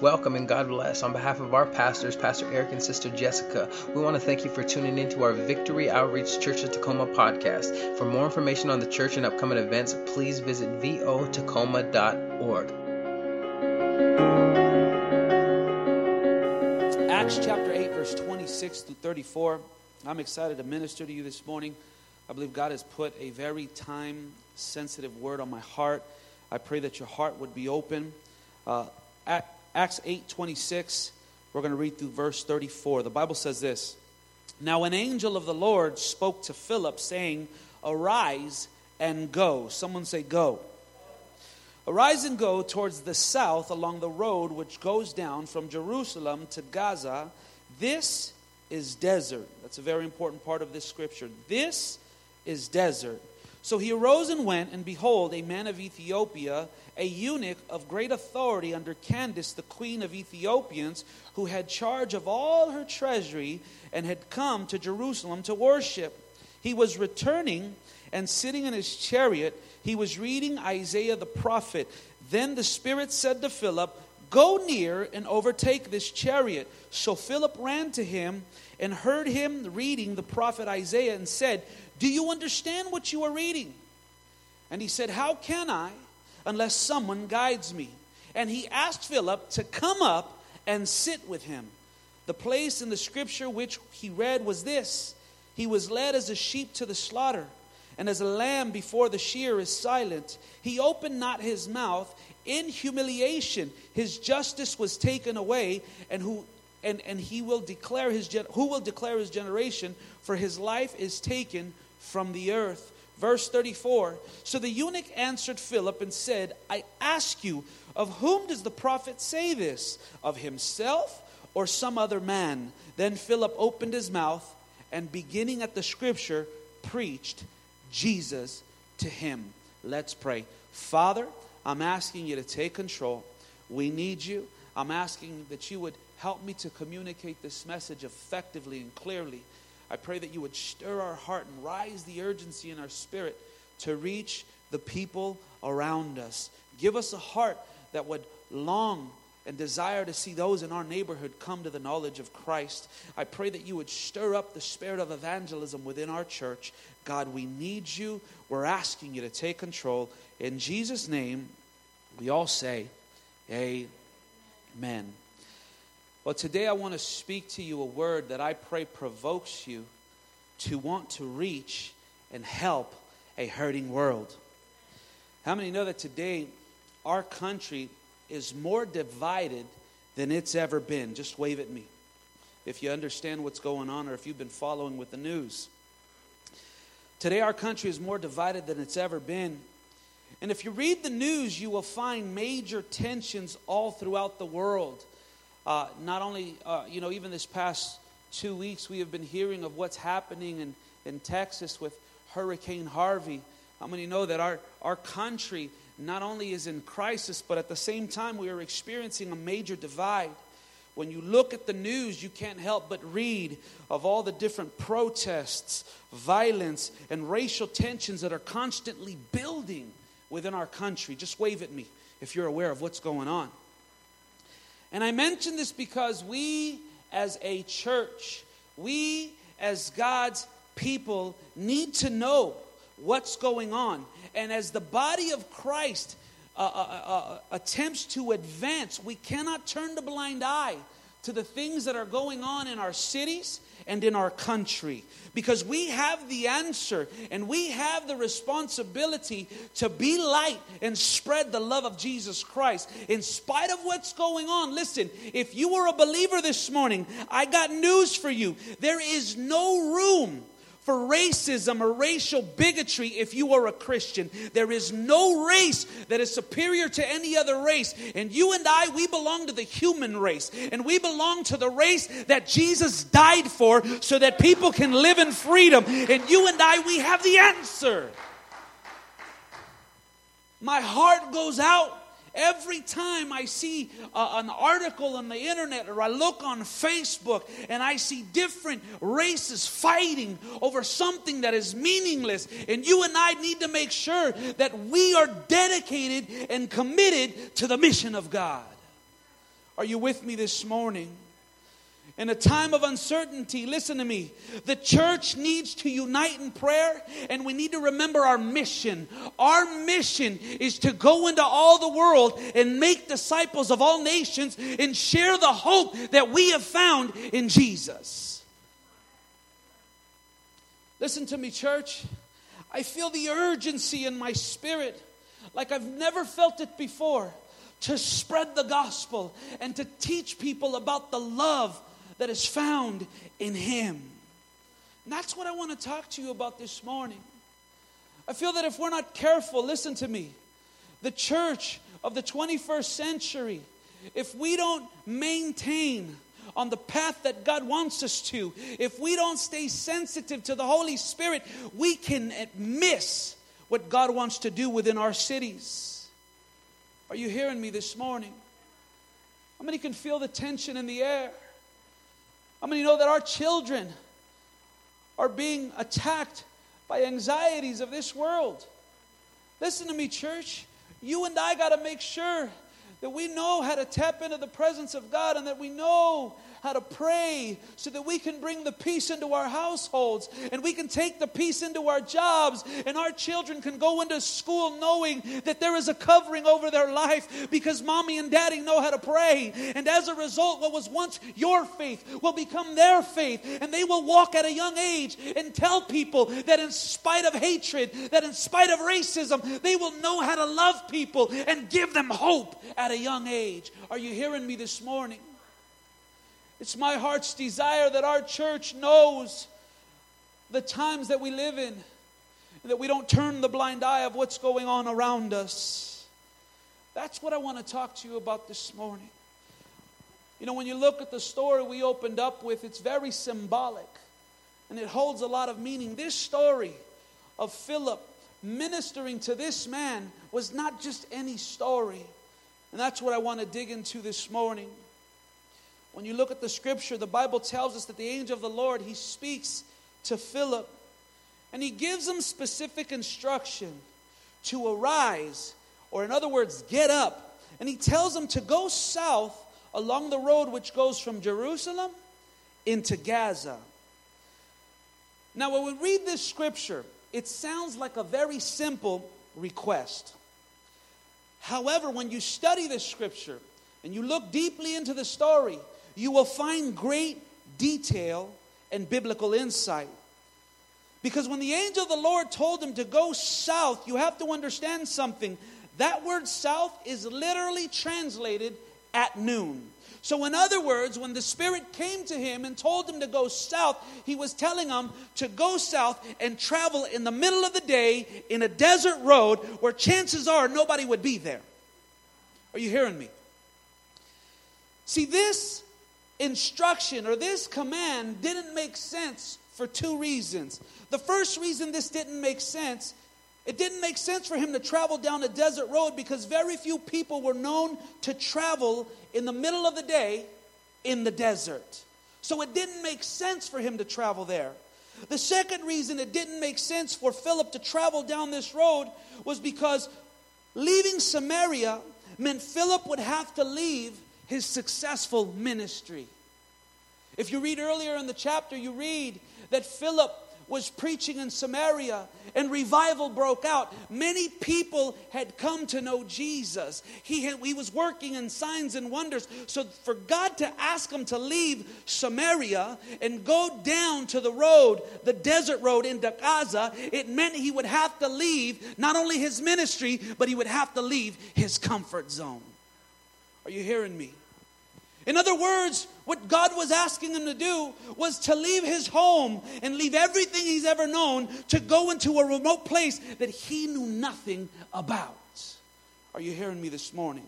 Welcome and God bless. On behalf of our pastors, Pastor Eric and Sister Jessica, we want to thank you for tuning into our Victory Outreach Church of Tacoma podcast. For more information on the church and upcoming events, please visit votacoma.org. Acts chapter 8, verse 26 through 34. I'm excited to minister to you this morning. I believe God has put a very time-sensitive word on my heart. I pray that your heart would be open. Acts 8:26, we're going to read through verse 34. The Bible says this: Now an angel of the Lord spoke to Philip, saying, Arise and go. Someone say, go. Arise and go towards the south along the road which goes down from Jerusalem to Gaza. This is desert. That's a very important part of this scripture. This is desert. So he arose and went, and behold, a man of Ethiopia, a eunuch of great authority under Candace, the queen of Ethiopians, who had charge of all her treasury, and had come to Jerusalem to worship. He was returning, and sitting in his chariot, he was reading Isaiah the prophet. Then the Spirit said to Philip, Go near and overtake this chariot. So Philip ran to him and heard him reading the prophet Isaiah, and said, Do you understand what you are reading? And he said, How can I, unless someone guides me? And he asked Philip to come up and sit with him. The place in the scripture which he read was this: He was led as a sheep to the slaughter, and as a lamb before the shearer is silent, he opened not his mouth. In humiliation his justice was taken away, and who will declare his generation, for his life is taken from the earth. Verse 34. So the eunuch answered Philip and said, I ask you, of whom does the prophet say this? Of himself or some other man? Then Philip opened his mouth, and beginning at the scripture, preached Jesus to him. Let's pray. Father, I'm asking you to take control. We need you. I'm asking that you would help me to communicate this message effectively and clearly. I pray that you would stir our heart and rise the urgency in our spirit to reach the people around us. Give us a heart that would long and desire to see those in our neighborhood come to the knowledge of Christ. I pray that you would stir up the spirit of evangelism within our church. God, we need you. We're asking you to take control. In Jesus' name, we all say, Amen. Well, today I want to speak to you a word that I pray provokes you to want to reach and help a hurting world. How many know that today our country is more divided than it's ever been? Just wave at me if you understand what's going on, or if you've been following with the news. Today our country is more divided than it's ever been. And if you read the news, you will find major tensions all throughout the world. Not only, even this past 2 weeks, we have been hearing of what's happening in Texas with Hurricane Harvey. How many know that our country not only is in crisis, but at the same time we are experiencing a major divide? When you look at the news, you can't help but read of all the different protests, violence, and racial tensions that are constantly building within our country. Just wave at me if you're aware of what's going on. And I mention this because we as a church, we as God's people need to know what's going on. And as the body of Christ attempts to advance, we cannot turn the blind eye to the things that are going on in our cities and in our country, because we have the answer and we have the responsibility to be light and spread the love of Jesus Christ in spite of what's going on. Listen, if you are a believer this morning, I got news for you. There is no room for racism or racial bigotry if you are a Christian. There is no race that is superior to any other race. And you and I, we belong to the human race. And we belong to the race that Jesus died for so that people can live in freedom. And you and I, we have the answer. My heart goes out every time I see an article on the internet, or I look on Facebook and I see different races fighting over something that is meaningless. And you and I need to make sure that we are dedicated and committed to the mission of God. Are you with me this morning? In a time of uncertainty, listen to me, the church needs to unite in prayer, and we need to remember our mission. Our mission is to go into all the world and make disciples of all nations and share the hope that we have found in Jesus. Listen to me, church. I feel the urgency in my spirit like I've never felt it before, to spread the gospel and to teach people about the love that is found in Him. And that's what I want to talk to you about this morning. I feel that if we're not careful, listen to me, the church of the 21st century, if we don't maintain on the path that God wants us to, if we don't stay sensitive to the Holy Spirit, we can miss what God wants to do within our cities. Are you hearing me this morning? How many can feel the tension in the air? How many know that our children are being attacked by anxieties of this world? Listen to me, church. You and I got to make sure that we know how to tap into the presence of God, and that we know how to pray so that we can bring the peace into our households, and we can take the peace into our jobs, and our children can go into school knowing that there is a covering over their life because mommy and daddy know how to pray. And as a result, what was once your faith will become their faith, and they will walk at a young age and tell people that in spite of hatred, that in spite of racism, they will know how to love people and give them hope at a young age. Are you hearing me this morning? It's my heart's desire that our church knows the times that we live in, and that we don't turn the blind eye of what's going on around us. That's what I want to talk to you about this morning. You know, when you look at the story we opened up with, it's very symbolic, and it holds a lot of meaning. This story of Philip ministering to this man was not just any story, and that's what I want to dig into this morning. When you look at the scripture, the Bible tells us that the angel of the Lord, he speaks to Philip, and he gives him specific instruction to arise, or in other words, get up. And he tells him to go south along the road which goes from Jerusalem into Gaza. Now, when we read this scripture, it sounds like a very simple request. However, when you study this scripture and you look deeply into the story, you will find great detail and biblical insight. Because when the angel of the Lord told him to go south, you have to understand something. That word south is literally translated at noon. So in other words, when the Spirit came to him and told him to go south, he was telling him to go south and travel in the middle of the day in a desert road where chances are nobody would be there. Are you hearing me? See, this instruction or this command didn't make sense for two reasons. The first reason this didn't make sense, it didn't make sense for him to travel down a desert road because very few people were known to travel in the middle of the day in the desert. So it didn't make sense for him to travel there. The second reason it didn't make sense for Philip to travel down this road was because leaving Samaria meant Philip would have to leave his successful ministry. If you read earlier in the chapter, you read that Philip was preaching in Samaria and revival broke out. Many people had come to know Jesus. He was working in signs and wonders. So for God to ask him to leave Samaria and go down to the road, the desert road into Gaza, it meant he would have to leave not only his ministry, but he would have to leave his comfort zone. Are you hearing me? In other words, what God was asking him to do was to leave his home and leave everything he's ever known to go into a remote place that he knew nothing about. Are you hearing me this morning?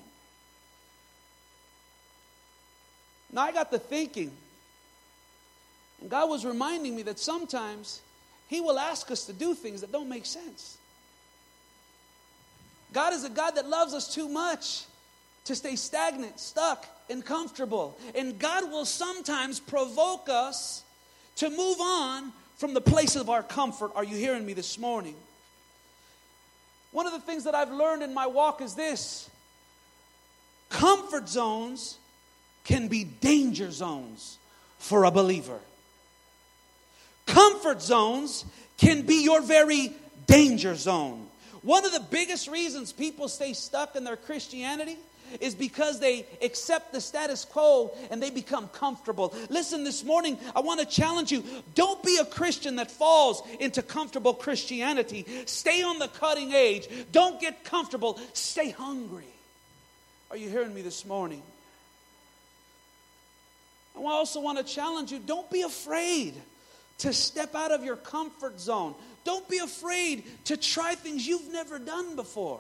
Now I got to thinking, and God was reminding me that sometimes he will ask us to do things that don't make sense. God is a God that loves us too much to stay stagnant, stuck, and comfortable. And God will sometimes provoke us to move on from the place of our comfort. Are you hearing me this morning? One of the things that I've learned in my walk is this: comfort zones can be danger zones for a believer. Comfort zones can be your very danger zone. One of the biggest reasons people stay stuck in their Christianity is because they accept the status quo and they become comfortable. Listen, this morning, I want to challenge you. Don't be a Christian that falls into comfortable Christianity. Stay on the cutting edge. Don't get comfortable. Stay hungry. Are you hearing me this morning? I also want to challenge you. Don't be afraid to step out of your comfort zone. Don't be afraid to try things you've never done before.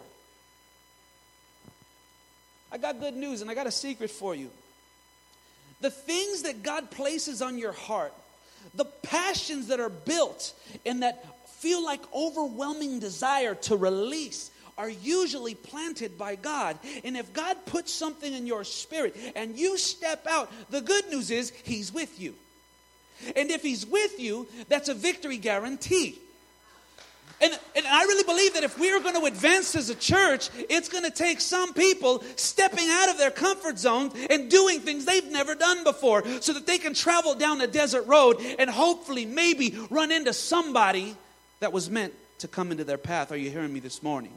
I got good news and I got a secret for you. The things that God places on your heart, the passions that are built and that feel like overwhelming desire to release are usually planted by God. And if God puts something in your spirit and you step out, the good news is He's with you. And if He's with you, that's a victory guarantee. And I really believe that if we're going to advance as a church, it's going to take some people stepping out of their comfort zone and doing things they've never done before so that they can travel down a desert road and hopefully maybe run into somebody that was meant to come into their path. Are you hearing me this morning?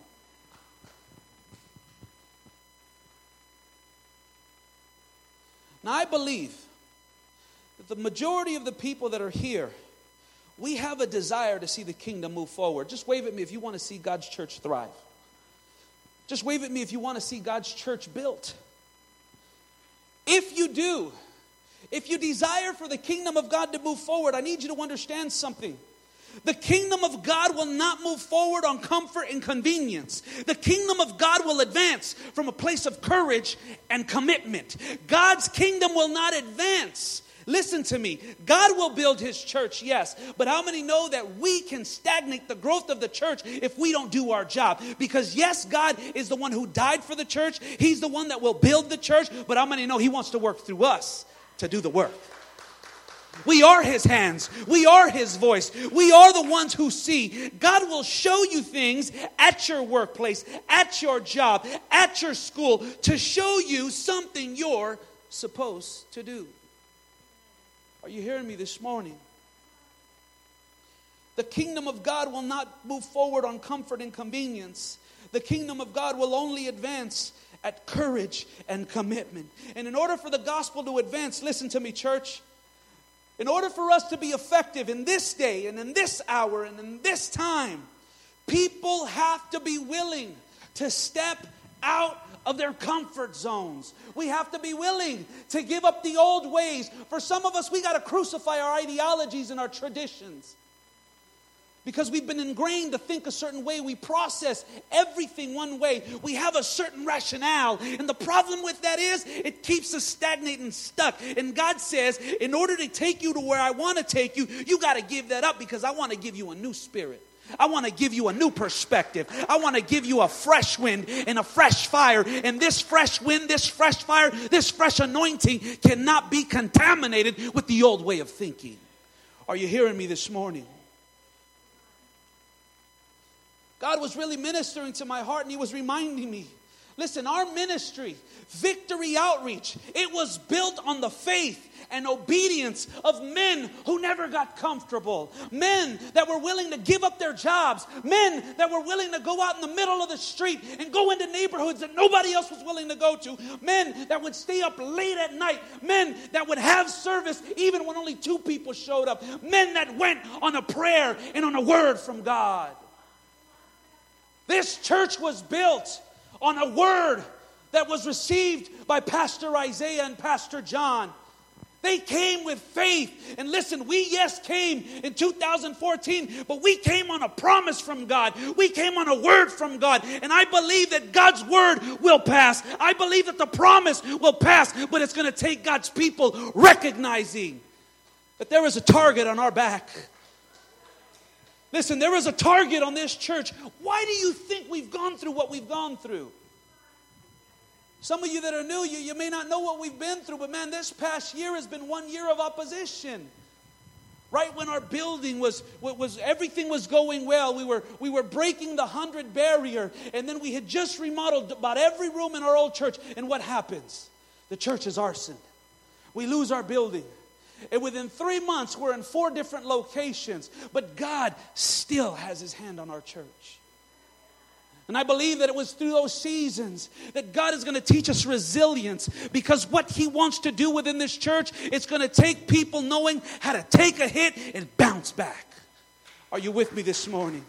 Now, I believe that the majority of the people that are here, we have a desire to see the kingdom move forward. Just wave at me if you want to see God's church thrive. Just wave at me if you want to see God's church built. If you do, if you desire for the kingdom of God to move forward, I need you to understand something. The kingdom of God will not move forward on comfort and convenience. The kingdom of God will advance from a place of courage and commitment. God's kingdom will not advance. Listen to me. God will build His church, yes. But how many know that we can stagnate the growth of the church if we don't do our job? Because yes, God is the one who died for the church. He's the one that will build the church. But how many know He wants to work through us to do the work? We are His hands. We are His voice. We are the ones who see. God will show you things at your workplace, at your job, at your school, to show you something you're supposed to do. Are you hearing me this morning? The kingdom of God will not move forward on comfort and convenience. The kingdom of God will only advance at courage and commitment. And in order for the gospel to advance, listen to me, church. In order for us to be effective in this day and in this hour and in this time, people have to be willing to step out of their comfort zones. We have to be willing to give up the old ways. For some of us, we got to crucify our ideologies and our traditions. Because we've been ingrained to think a certain way. We process everything one way. We have a certain rationale. And the problem with that is it keeps us stagnant and stuck. And God says, in order to take you to where I want to take you, you got to give that up because I want to give you a new spirit. I want to give you a new perspective. I want to give you a fresh wind and a fresh fire. And this fresh wind, this fresh fire, this fresh anointing cannot be contaminated with the old way of thinking. Are you hearing me this morning? God was really ministering to my heart and He was reminding me. Listen, our ministry, Victory Outreach, it was built on the faith and obedience of men who never got comfortable. Men that were willing to give up their jobs. Men that were willing to go out in the middle of the street and go into neighborhoods that nobody else was willing to go to. Men that would stay up late at night. Men that would have service even when only 2 people showed up. Men that went on a prayer and on a word from God. This church was built on a word that was received by Pastor Isaiah and Pastor John. They came with faith. And listen, we came in 2014, but we came on a promise from God. We came on a word from God. And I believe that God's word will pass. I believe that the promise will pass, but it's going to take God's people recognizing that there is a target on our back. Listen, there is a target on this church. Why do you think we've gone through what we've gone through? Some of you that are new, you may not know what we've been through, but man, this past year has been 1 year of opposition. Right when our building was everything was going well, we were breaking the 100 barrier, and then we had just remodeled about every room in our old church. And what happens? The church is arson. We lose our building. And within 3 months, we're in 4 different locations. But God still has His hand on our church. And I believe that it was through those seasons that God is going to teach us resilience. Because what He wants to do within this church, it's going to take people knowing how to take a hit and bounce back. Are you with me this morning?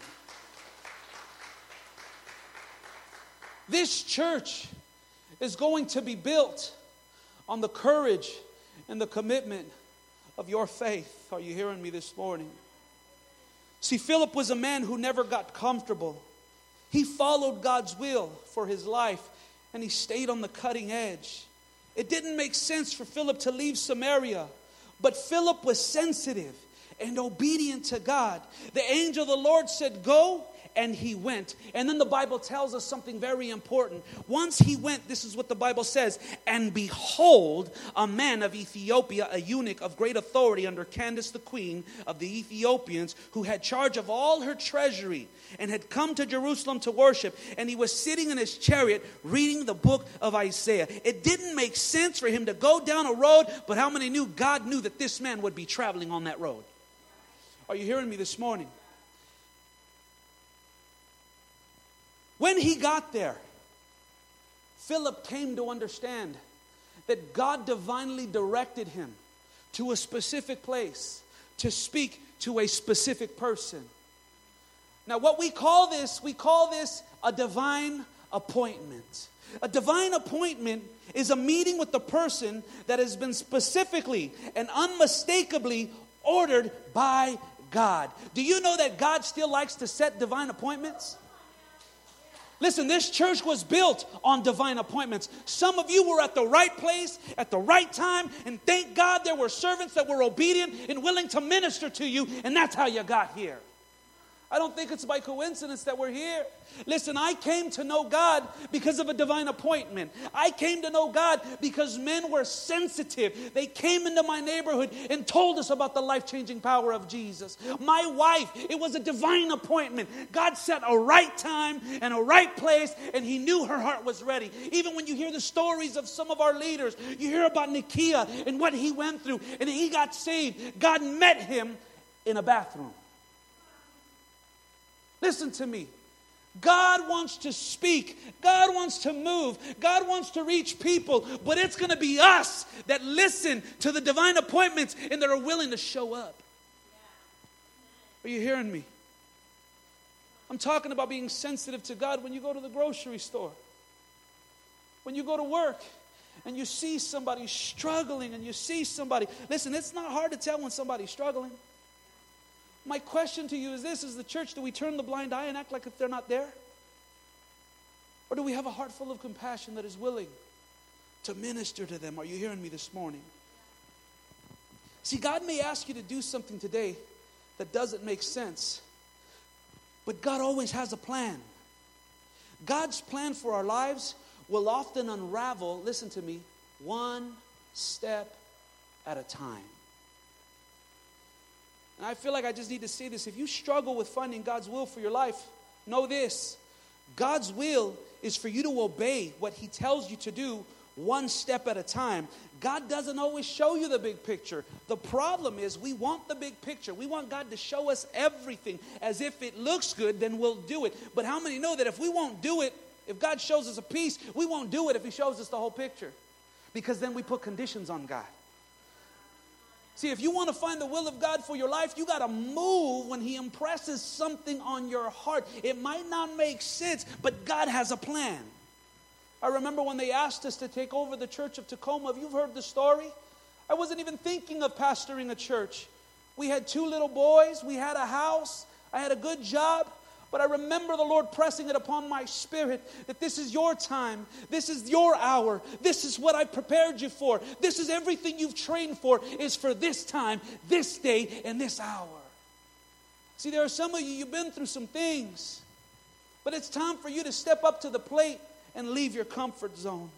This church is going to be built on the courage and the commitment of your faith. Are you hearing me this morning? See, Philip was a man who never got comfortable. He followed God's will for his life, and he stayed on the cutting edge. It didn't make sense for Philip to leave Samaria, but Philip was sensitive and obedient to God. The angel of the Lord said, "Go," and he went. And then the Bible tells us something very important. Once he went, this is what the Bible says, "And behold, a man of Ethiopia, a eunuch of great authority under Candace the queen of the Ethiopians, who had charge of all her treasury, and had come to Jerusalem to worship. And he was sitting in his chariot reading the book of Isaiah." It didn't make sense for him to go down a road, but how many knew God knew that this man would be traveling on that road? Are you hearing me this morning? When he got there, Philip came to understand that God divinely directed him to a specific place to speak to a specific person. Now, what we call this a divine appointment. A divine appointment is a meeting with the person that has been specifically and unmistakably ordered by God. Do you know that God still likes to set divine appointments? Listen, this church was built on divine appointments. Some of you were at the right place at the right time, and thank God there were servants that were obedient and willing to minister to you, and that's how you got here. I don't think it's by coincidence that we're here. Listen, I came to know God because of a divine appointment. I came to know God because men were sensitive. They came into my neighborhood and told us about the life-changing power of Jesus. My wife, it was a divine appointment. God set a right time and a right place, and He knew her heart was ready. Even when you hear the stories of some of our leaders, you hear about Nikia and what he went through, and he got saved. God met him in a bathroom. Listen to me. God wants to speak. God wants to move. God wants to reach people. But it's going to be us that listen to the divine appointments and that are willing to show up. Are you hearing me? I'm talking about being sensitive to God when you go to the grocery store. When you go to work and you see somebody struggling and you see somebody. Listen, it's not hard to tell when somebody's struggling. My question to you is this: is the church, do we turn the blind eye and act like if they're not there? Or do we have a heart full of compassion that is willing to minister to them? Are you hearing me this morning? See, God may ask you to do something today that doesn't make sense, but God always has a plan. God's plan for our lives will often unravel, listen to me, one step at a time. And I feel like I just need to say this. If you struggle with finding God's will for your life, know this: God's will is for you to obey what He tells you to do one step at a time. God doesn't always show you the big picture. The problem is we want the big picture. We want God to show us everything. As if it looks good, then we'll do it. But how many know that if we won't do it, if God shows us a piece, we won't do it if He shows us the whole picture? Because then we put conditions on God. See, if you want to find the will of God for your life, you got to move when He impresses something on your heart. It might not make sense, but God has a plan. I remember when they asked us to take over the church of Tacoma. You've heard the story. I wasn't even thinking of pastoring a church. We had 2 little boys. We had a house. I had a good job. But I remember the Lord pressing it upon my spirit that this is your time. This is your hour. This is what I prepared you for. This is everything you've trained for, is for this time, this day, and this hour. See, there are some of you, you've been through some things. But it's time for you to step up to the plate and leave your comfort zone.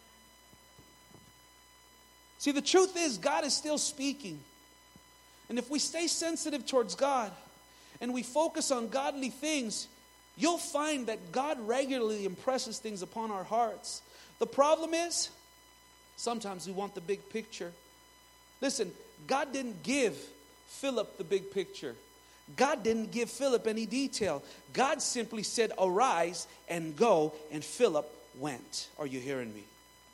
See, the truth is God is still speaking. And if we stay sensitive towards God, and we focus on godly things, you'll find that God regularly impresses things upon our hearts. The problem is, sometimes we want the big picture, Listen, God didn't give Philip the big picture. God didn't give Philip any detail. God simply said, arise and go, and Philip went. Are you hearing me?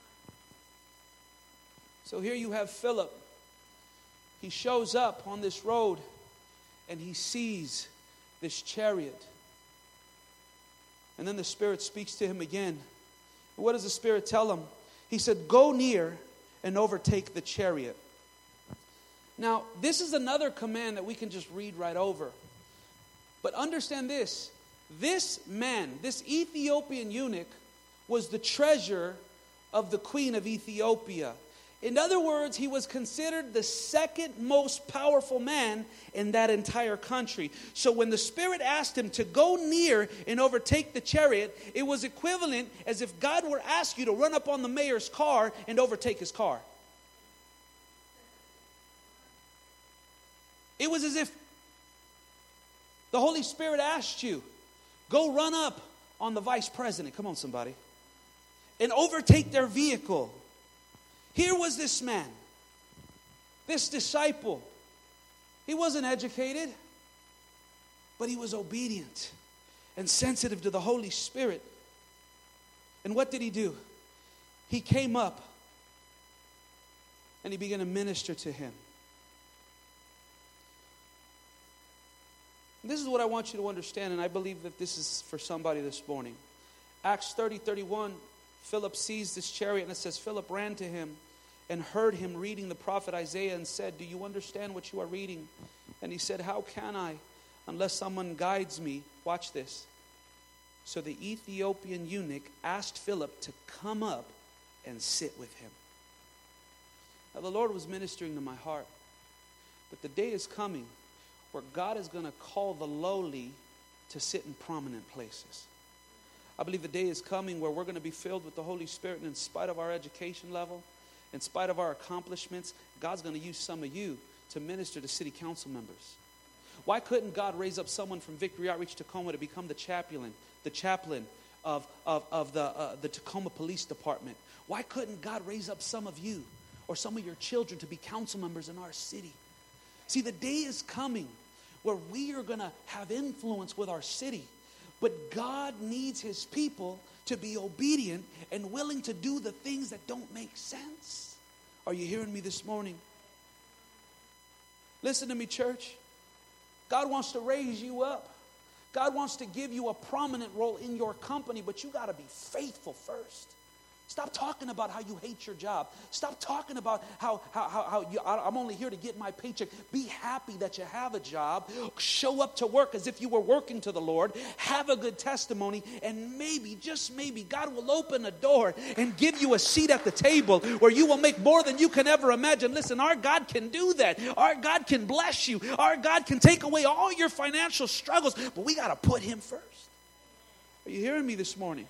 So here you have Philip. He shows up on this road and he sees this chariot. And then the Spirit speaks to him again. What does the Spirit tell him? He said, go near and overtake the chariot. Now, this is another command that we can just read right over. But understand this. This man, this Ethiopian eunuch, was the treasure of the queen of Ethiopia. In other words, he was considered the second most powerful man in that entire country. So when the Spirit asked him to go near and overtake the chariot, it was equivalent as if God were asked you to run up on the mayor's car and overtake his car. It was as if the Holy Spirit asked you, go run up on the vice president, come on somebody, and overtake their vehicle. Here was this man, this disciple. He wasn't educated, but he was obedient and sensitive to the Holy Spirit. And what did he do? He came up and he began to minister to him. This is what I want you to understand, and I believe that this is for somebody this morning. Acts 30:31, Philip sees this chariot, and it says, Philip ran to him and heard him reading the prophet Isaiah and said, do you understand what you are reading? And he said, how can I, unless someone guides me? Watch this. So the Ethiopian eunuch asked Philip to come up and sit with him. Now the Lord was ministering to my heart, but the day is coming where God is going to call the lowly to sit in prominent places. I believe the day is coming where we're going to be filled with the Holy Spirit, and in spite of our education level, in spite of our accomplishments, God's going to use some of you to minister to city council members. Why couldn't God raise up someone from Victory Outreach Tacoma to become the chaplain of the Tacoma Police Department? Why couldn't God raise up some of you or some of your children to be council members in our city? See, the day is coming where we are going to have influence with our city. But God needs His people to be obedient and willing to do the things that don't make sense. Are you hearing me this morning? Listen to me, church. God wants to raise you up. God wants to give you a prominent role in your company, but you got to be faithful first. Stop talking about how you hate your job. Stop talking about how I'm only here to get my paycheck. Be happy that you have a job. Show up to work as if you were working to the Lord. Have a good testimony. And maybe, just maybe, God will open a door and give you a seat at the table where you will make more than you can ever imagine. Listen, our God can do that. Our God can bless you. Our God can take away all your financial struggles. But we got to put Him first. Are you hearing me this morning?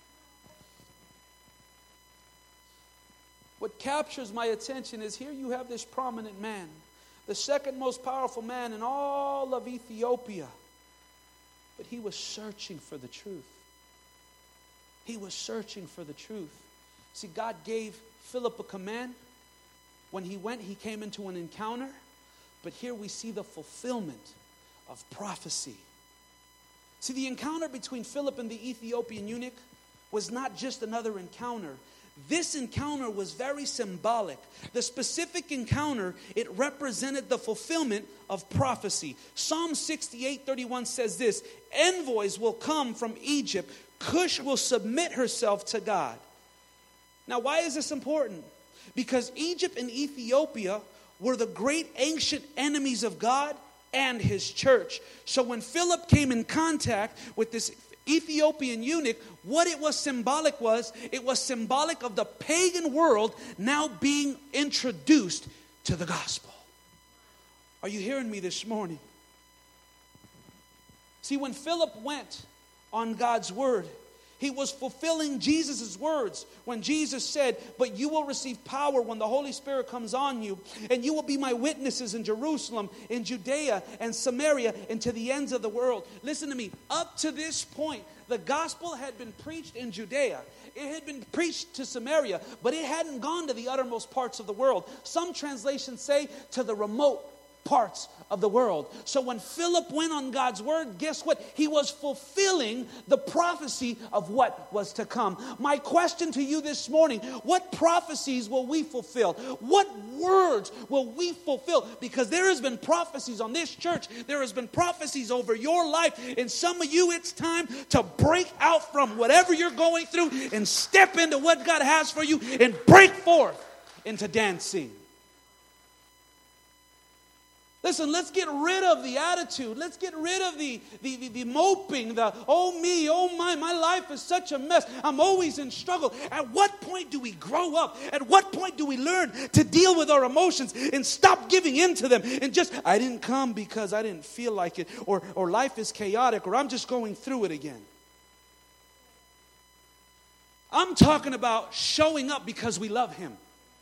What captures my attention is here you have this prominent man, the second most powerful man in all of Ethiopia. But he was searching for the truth. He was searching for the truth. See, God gave Philip a command. When he went, he came into an encounter. But here we see the fulfillment of prophecy. See, the encounter between Philip and the Ethiopian eunuch was not just another encounter. This encounter was very symbolic. The specific encounter, it represented the fulfillment of prophecy. Psalm 68:31 says this, envoys will come from Egypt. Cush will submit herself to God. Now, why is this important? Because Egypt and Ethiopia were the great ancient enemies of God and His church. So when Philip came in contact with this Ethiopian eunuch, what it was symbolic of the pagan world now being introduced to the gospel. Are you hearing me this morning? See, when Philip went on God's word, He was fulfilling Jesus' words when Jesus said, "But you will receive power when the Holy Spirit comes on you, and you will be my witnesses in Jerusalem, in Judea, and Samaria, and to the ends of the world." Listen to me. Up to this point, the gospel had been preached in Judea. It had been preached to Samaria, but it hadn't gone to the uttermost parts of the world. Some translations say to the remote parts of the world. So when Philip went on God's word, guess what? He was fulfilling the prophecy of what was to come. My question to you this morning, what prophecies will we fulfill? What words will we fulfill? Because there has been prophecies on this church. There has been prophecies over your life. And some of you, it's time to break out from whatever you're going through and step into what God has for you and break forth into dancing. Listen, let's get rid of the attitude. Let's get rid of the moping, the oh me, oh my life is such a mess. I'm always in struggle. At what point do we grow up? At what point do we learn to deal with our emotions and stop giving in to them and just, I didn't come because I didn't feel like it, or life is chaotic, or I'm just going through it again. I'm talking about showing up because we love Him.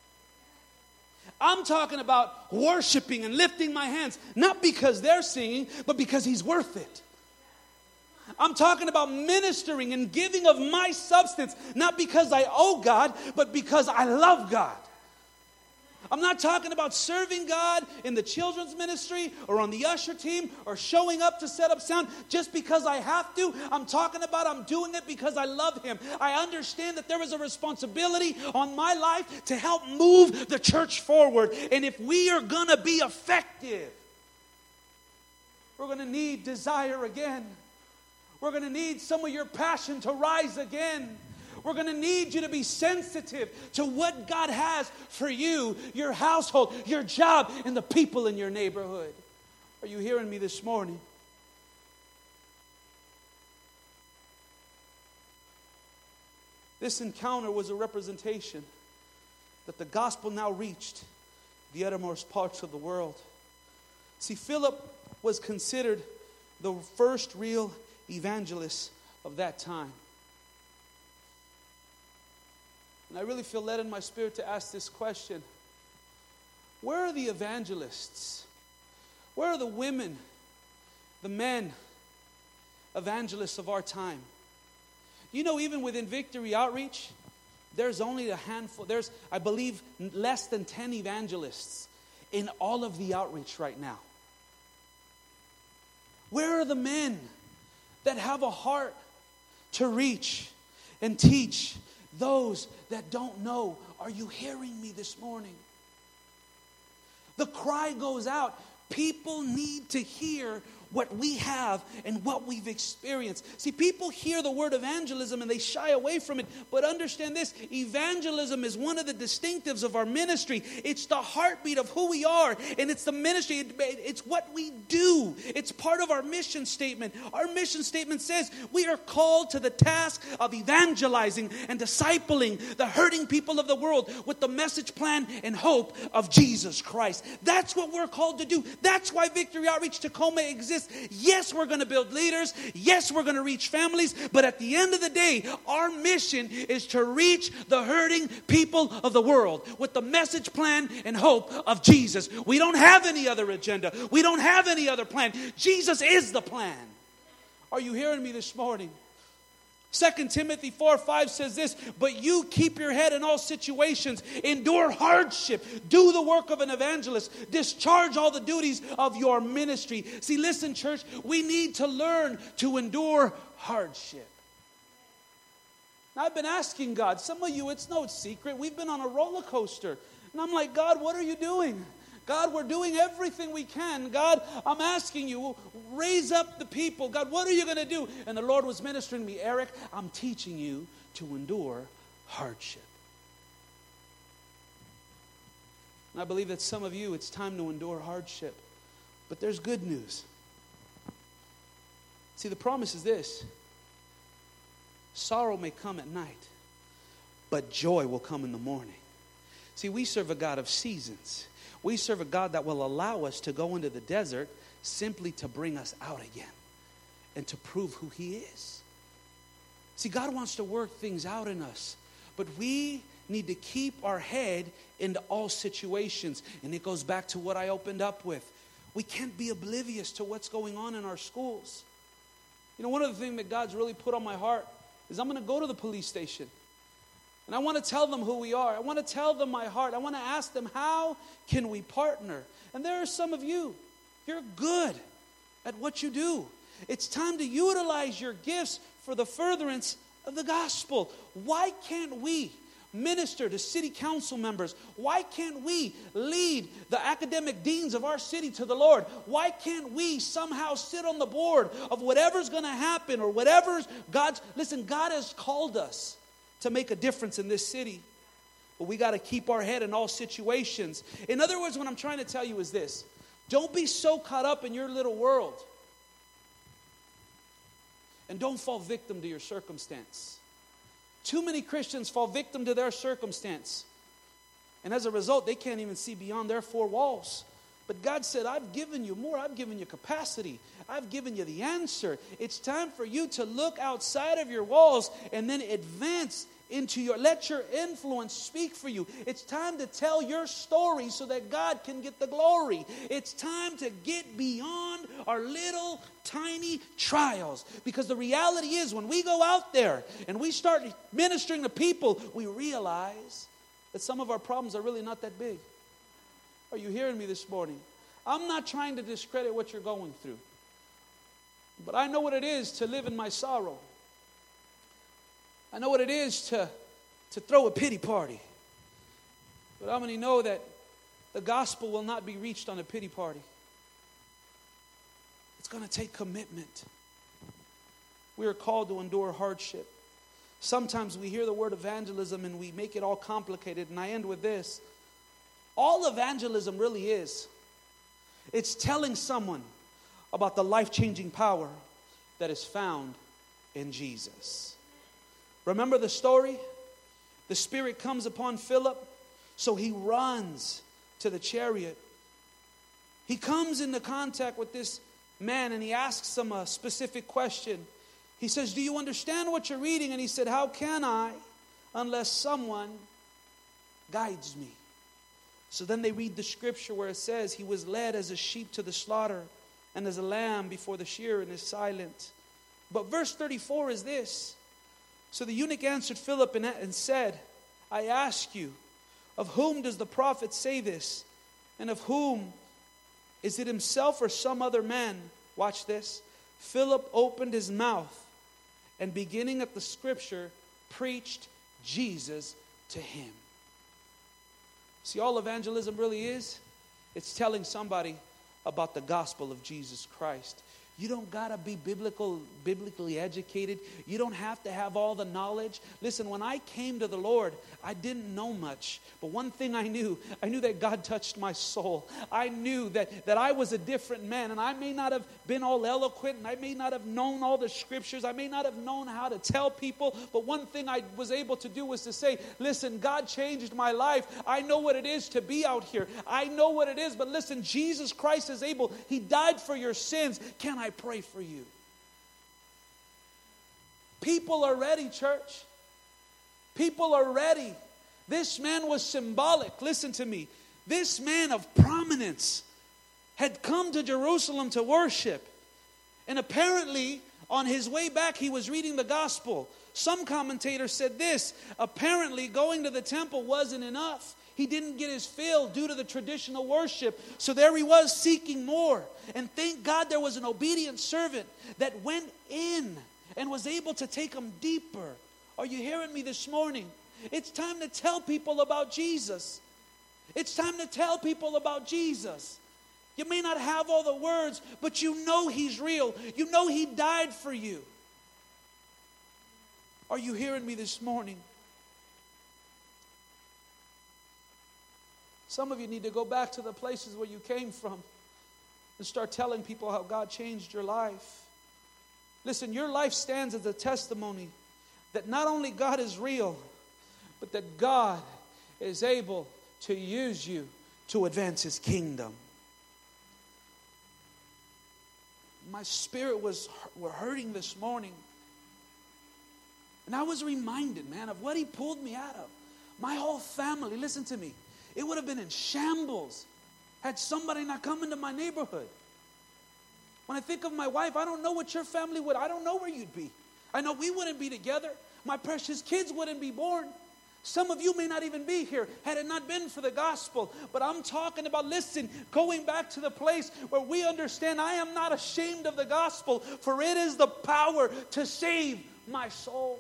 I'm talking about worshiping and lifting my hands, not because they're singing, but because He's worth it. I'm talking about ministering and giving of my substance, not because I owe God, but because I love God. I'm not talking about serving God in the children's ministry or on the usher team or showing up to set up sound just because I have to. I'm talking about I'm doing it because I love Him. I understand that there is a responsibility on my life to help move the church forward. And if we are going to be effective, we're going to need desire again. We're going to need some of your passion to rise again. We're going to need you to be sensitive to what God has for you, your household, your job, and the people in your neighborhood. Are you hearing me this morning? This encounter was a representation that the gospel now reached the uttermost parts of the world. See, Philip was considered the first real evangelist of that time. And I really feel led in my spirit to ask this question. Where are the evangelists? Where are the women, the men, evangelists of our time? You know, even within Victory Outreach, there's only a handful. There's, I believe, less than 10 evangelists in all of the outreach right now. Where are the men that have a heart to reach and teach those that don't know? Are you hearing me this morning? The cry goes out. People need to hear what we have and what we've experienced. See, people hear the word evangelism and they shy away from it. But understand this, evangelism is one of the distinctives of our ministry. It's the heartbeat of who we are, and it's the ministry. It's what we do. It's part of our mission statement. Our mission statement says we are called to the task of evangelizing and discipling the hurting people of the world with the message, plan, and hope of Jesus Christ. That's what we're called to do. That's why Victory Outreach Tacoma exists. Yes, we're going to build leaders. Yes, we're going to reach families. But at the end of the day, our mission is to reach the hurting people of the world with the message, plan, and hope of Jesus. We don't have any other agenda. We don't have any other plan. Jesus is the plan. Are you hearing me this morning? 2 Timothy 4:5 says this, but you keep your head in all situations, endure hardship, do the work of an evangelist, discharge all the duties of your ministry. See, listen, church, we need to learn to endure hardship. Now, I've been asking God, some of you, it's no secret, we've been on a roller coaster. And I'm like, God, what are you doing? God, we're doing everything we can. God, I'm asking you, raise up the people. God, what are you going to do? And the Lord was ministering to me, Eric, I'm teaching you to endure hardship. And I believe that some of you, it's time to endure hardship. But there's good news. See, the promise is this. Sorrow may come at night, but joy will come in the morning. See, we serve a God of seasons. We serve a God that will allow us to go into the desert simply to bring us out again and to prove who He is. See, God wants to work things out in us, but we need to keep our head into all situations. And it goes back to what I opened up with. We can't be oblivious to what's going on in our schools. You know, one of the things that God's really put on my heart is I'm going to go to the police station. And I want to tell them who we are. I want to tell them my heart. I want to ask them, how can we partner? And there are some of you, you're good at what you do. It's time to utilize your gifts for the furtherance of the gospel. Why can't we minister to city council members? Why can't we lead the academic deans of our city to the Lord? Why can't we somehow sit on the board of whatever's going to happen or whatever's God's... Listen, God has called us to make a difference in this city. But we got to keep our head in all situations. In other words, what I'm trying to tell you is this. Don't be so caught up in your little world. And don't fall victim to your circumstance. Too many Christians fall victim to their circumstance. And as a result, they can't even see beyond their four walls. But God said, I've given you more. I've given you capacity. I've given you the answer. It's time for you to look outside of your walls and then advance into let your influence speak for you. It's time to tell your story so that God can get the glory. It's time to get beyond our little tiny trials. Because the reality is, when we go out there and we start ministering to people, we realize that some of our problems are really not that big. Are you hearing me this morning? I'm not trying to discredit what you're going through. But I know what it is to live in my sorrow. I know what it is to throw a pity party. But how many know that the gospel will not be reached on a pity party? It's going to take commitment. We are called to endure hardship. Sometimes we hear the word evangelism and we make it all complicated. And I end with this. All evangelism really is, it's telling someone about the life-changing power that is found in Jesus. Remember the story? The Spirit comes upon Philip, so he runs to the chariot. He comes into contact with this man and he asks him a specific question. He says, do you understand what you're reading? And he said, how can I unless someone guides me? So then they read the scripture where it says, he was led as a sheep to the slaughter and as a lamb before the shearer and is silent. But verse 34 is this. So the eunuch answered Philip and said, I ask you, of whom does the prophet say this? And of whom? Is it himself or some other man? Watch this. Philip opened his mouth and beginning at the scripture, preached Jesus to him. See, all evangelism really is, it's telling somebody about the gospel of Jesus Christ. You don't got to be biblically educated. You don't have to have all the knowledge. Listen, when I came to the Lord, I didn't know much. But one thing I knew that God touched my soul. I knew that I was a different man. And I may not have been all eloquent. And I may not have known all the scriptures. I may not have known how to tell people. But one thing I was able to do was to say, listen, God changed my life. I know what it is to be out here. I know what it is. But listen, Jesus Christ is able. He died for your sins. Can I pray for you? People are ready, church. People are ready. This man was symbolic. Listen to me. This man of prominence had come to Jerusalem to worship. And apparently, on his way back, he was reading the gospel. Some commentators said this. Apparently, going to the temple wasn't enough. He didn't get his fill due to the traditional worship. So there he was seeking more. And thank God there was an obedient servant that went in and was able to take him deeper. Are you hearing me this morning? It's time to tell people about Jesus. It's time to tell people about Jesus. You may not have all the words, but you know He's real. You know He died for you. Are you hearing me this morning? Some of you need to go back to the places where you came from and start telling people how God changed your life. Listen, your life stands as a testimony that not only God is real, but that God is able to use you to advance His kingdom. My spirit was hurting this morning And I was reminded, man, of what he pulled me out of. My whole family, listen to me, it would have been in shambles had somebody not come into my neighborhood. When I think of my wife, I don't know what your family would, I don't know where you'd be. I know we wouldn't be together. My precious kids wouldn't be born. Some of you may not even be here had it not been for the gospel. But I'm talking about, listen, going back to the place where we understand I am not ashamed of the gospel, for it is the power to save my soul.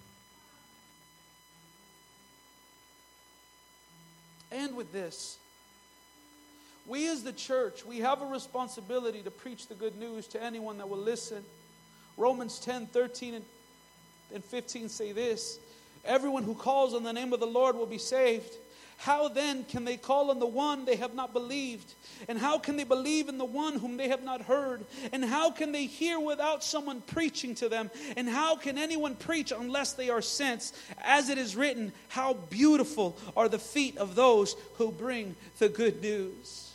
And with this, we as the church, we have a responsibility to preach the good news to anyone that will listen. Romans 10:13 and 15 say this: everyone who calls on the name of the Lord will be saved. How then can they call on the one they have not believed? And how can they believe in the one whom they have not heard? And how can they hear without someone preaching to them? And how can anyone preach unless they are sent? As it is written, how beautiful are the feet of those who bring the good news.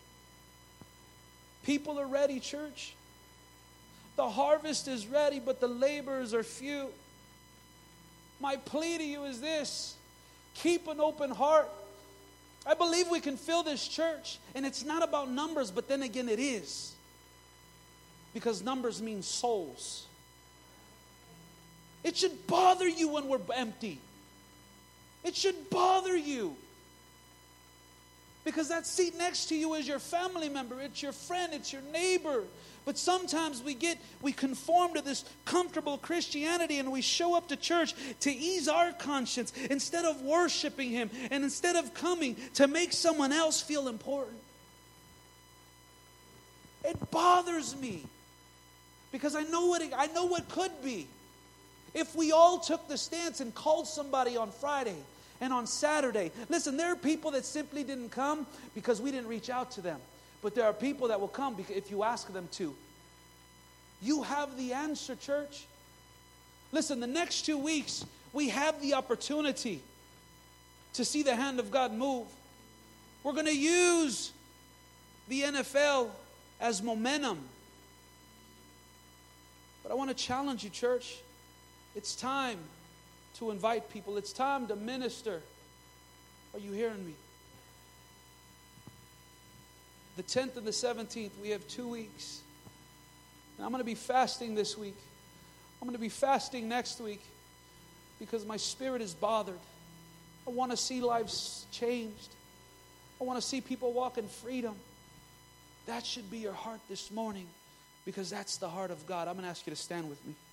People are ready, church. The harvest is ready, but the laborers are few. My plea to you is this: keep an open heart. I believe we can fill this church, and it's not about numbers, but then again it is. Because numbers mean souls. It should bother you when we're empty. It should bother you. Because that seat next to you is your family member, it's your friend, it's your neighbor. But sometimes we conform to this comfortable Christianity, and we show up to church to ease our conscience instead of worshiping Him, and instead of coming to make someone else feel important. It bothers me because I know what could be if we all took the stance and called somebody on Friday and on Saturday. Listen, there are people that simply didn't come because we didn't reach out to them. But there are people that will come because if you ask them to. You have the answer, church. Listen, the next 2 weeks, we have the opportunity to see the hand of God move. We're going to use the NFL as momentum. But I want to challenge you, church. It's time to invite people. It's time to minister. Are you hearing me? The 10th and the 17th, we have 2 weeks. And I'm going to be fasting this week. I'm going to be fasting next week because my spirit is bothered. I want to see lives changed. I want to see people walk in freedom. That should be your heart this morning because that's the heart of God. I'm going to ask you to stand with me.